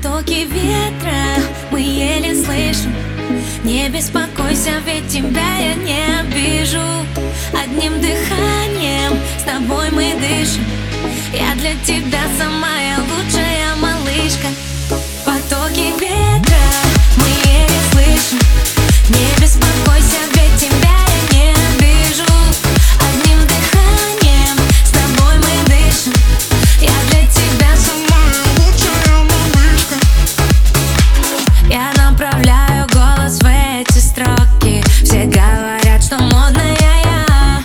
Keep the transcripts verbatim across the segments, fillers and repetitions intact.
Потоки ветра мы еле слышим. Не беспокойся, ведь тебя я не обижу. Одним дыханием с тобой мы дышим. Я для тебя самая лучшая малышка. Потоки ветра мы еле слышим. Не беспокойся, ведь тебя я не обижу. Одним дыханием с тобой мы дышим. Я для тебя самая лучшая малышка. Я направляю голос в эти строки. Все говорят, что модная я.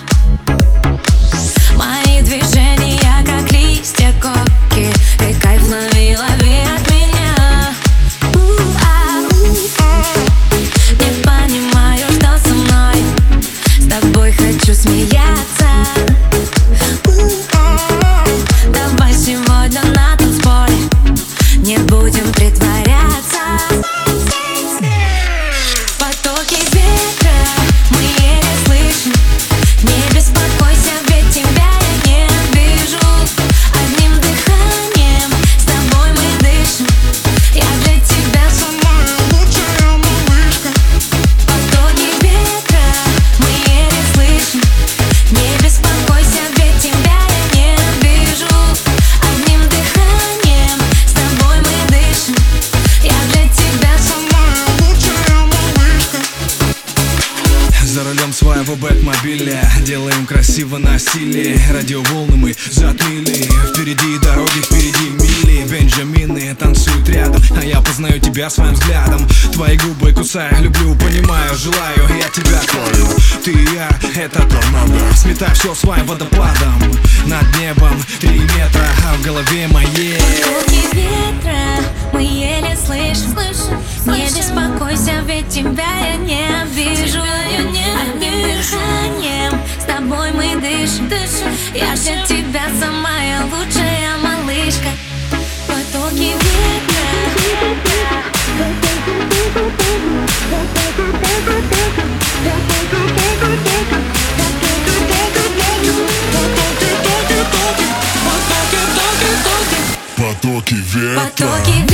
Мои движения как листья коки. И кайф лови, лови от меня. Не понимаю, что со мной. С тобой хочу смеяться. Давай сегодня на танцполе не будем притворяться. Потоки ветра мы еле слышим. Не беспокойся, ведь тебя я не обижу. Одним дыханием с тобой мы дышим. Я для тебя самая лучшая малышка. Потоки ветра мы еле слышим. Не беспокойся, ведь тебя я не обижу. Одним дыханием с тобой мы дышим. Я для тебя самая лучшая малышка. За рулем своего бэтмобиля делаем красиво на стиле. Радиоволны мы затмили. Впереди дороги, впереди мили. Бенджамины танцуют рядом, а я познаю тебя своим взглядом. Твои губы кусаю, люблю, понимаю, желаю. Я тебя крою, ты и я, это торнадо. Сметай все своим водопадом. Над небом три метра, а в голове моей Потоки ветра мы еле слышим. Не беспокойся, ведь тебя я не обижу. Одним дыханием с тобой мы дышим. Я для тебя самая лучшая малышка. Потоки ветра. потоки ветра. Потоки